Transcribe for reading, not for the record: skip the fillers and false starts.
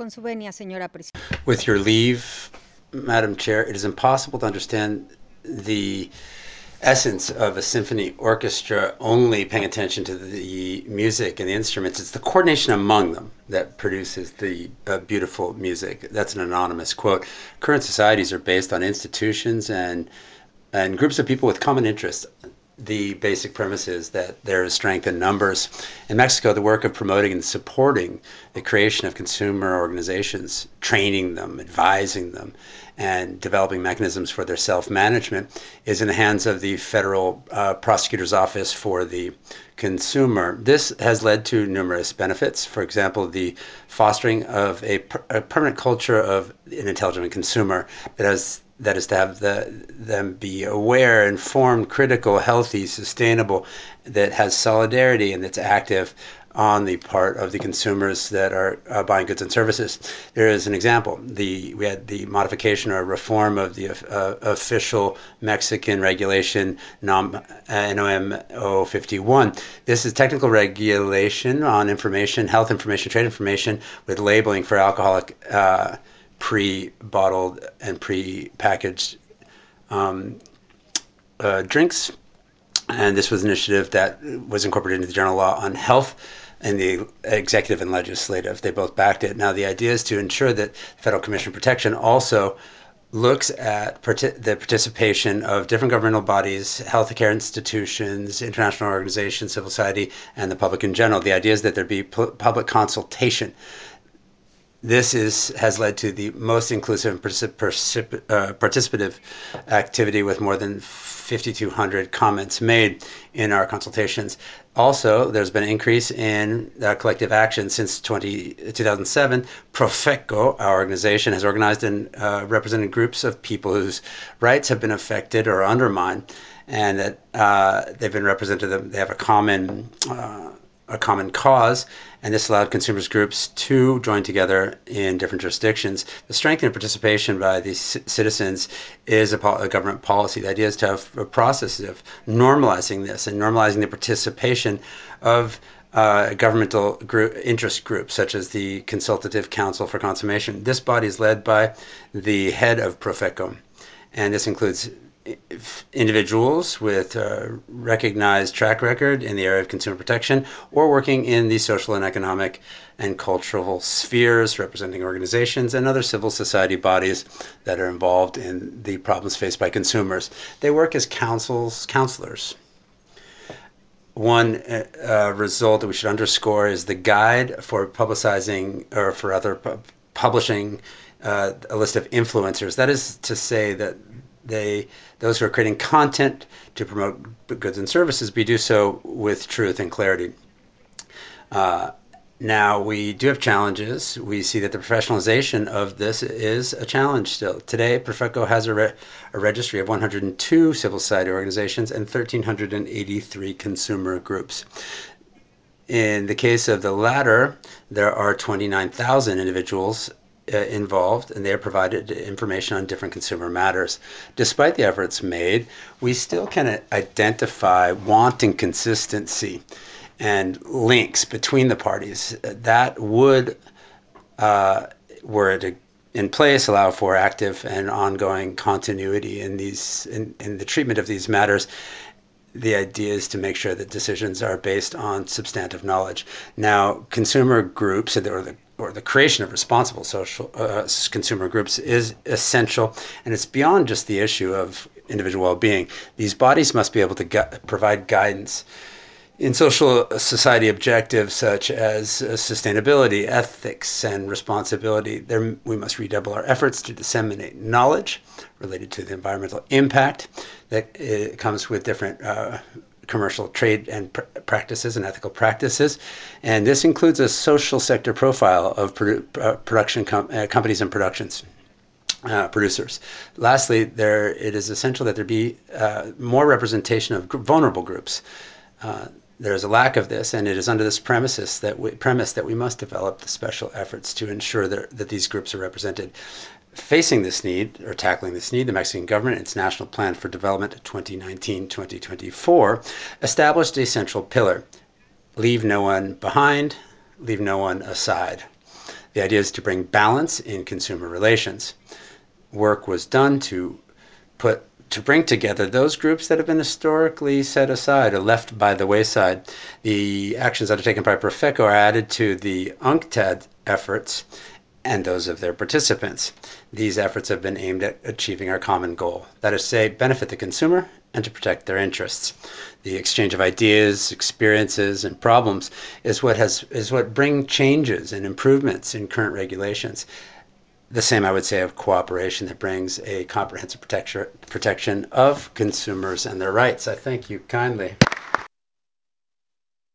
Con su venia, señora presidenta. With your leave, Madam Chair, it is impossible to understand the essence of a symphony orchestra only paying attention to the music and the instruments. It's the coordination among them that produces the beautiful music. That's an anonymous quote. Current societies are based on institutions and groups of people with common interests. The basic premise is that there is strength in numbers. In Mexico, the work of promoting and supporting the creation of consumer organizations, training them, advising them, and developing mechanisms for their self-management is in the hands of the Federal Prosecutor's Office for the Consumer. This has led to numerous benefits. For example, the fostering of a permanent culture of an intelligent consumer that is to have them be aware, informed, critical, healthy, sustainable, that has solidarity and that's active on the part of the consumers that are buying goods and services. There is an example. We had the modification or reform of the official Mexican regulation NOM 51. This is technical regulation on information, health information, trade information with labeling for alcoholic pre-bottled and pre-packaged drinks. And this was an initiative that was incorporated into the general law on health and the executive and legislative. They both backed it. Now, the idea is to ensure that Federal Commission on Protection also looks at the participation of different governmental bodies, healthcare institutions, international organizations, civil society, and the public in general. The idea is that there be public consultation. This has led to the most inclusive and participative activity with more than 5,200 comments made in our consultations. Also, there's been an increase in collective action since 2007. Profeco, our organization, has organized and represented groups of people whose rights have been affected or undermined, and that they've been represented. They have a common cause, and this allowed consumers groups to join together in different jurisdictions. The strength and participation by these citizens is a government policy. The idea is to have a process of normalizing this and normalizing the participation of governmental interest groups, such as the Consultative Council for Consummation. This body is led by the head of Profeco, and this includes individuals with a recognized track record in the area of consumer protection or working in the social and economic and cultural spheres, representing organizations and other civil society bodies that are involved in the problems faced by consumers. They work as counselors. One result that we should underscore is the guide for publicizing or for other publishing a list of influencers. That is to say that those who are creating content to promote goods and services, do so with truth and clarity. Now, we do have challenges. We see that the professionalization of this is a challenge still. Today, Profeco has a registry of 102 civil society organizations and 1,383 consumer groups. In the case of the latter, there are 29,000 individuals involved, and they are provided information on different consumer matters. Despite the efforts made, we still can identify wanting consistency and links between the parties that would, were it in place, allow for active and ongoing continuity in the treatment of these matters. The idea is to make sure that decisions are based on substantive knowledge. Now, consumer groups, or the creation of responsible social consumer groups is essential, and it's beyond just the issue of individual well-being. These bodies must be able to provide guidance in social society objectives such as sustainability, ethics, and responsibility. We must redouble our efforts to disseminate knowledge related to the environmental impact that comes with different commercial trade and practices and ethical practices. And this includes a social sector profile of production companies and productions. Producers. Lastly, it is essential that there be more representation of vulnerable groups. There is a lack of this, and it is under this premise that we must develop the special efforts to ensure that these groups are represented. Facing this need, or tackling this need, the Mexican government, in its National Plan for Development 2019-2024, established a central pillar: leave no one behind, leave no one aside. The idea is to bring balance in consumer relations. Work was done to bring together those groups that have been historically set aside or left by the wayside. The actions undertaken by Profeco are added to the UNCTAD efforts and those of their participants. These efforts have been aimed at achieving our common goal, that is to say, benefit the consumer and to protect their interests. The exchange of ideas, experiences, and problems is what bring changes and improvements in current regulations. The same, I would say, of cooperation that brings a comprehensive protection of consumers and their rights. I thank you kindly.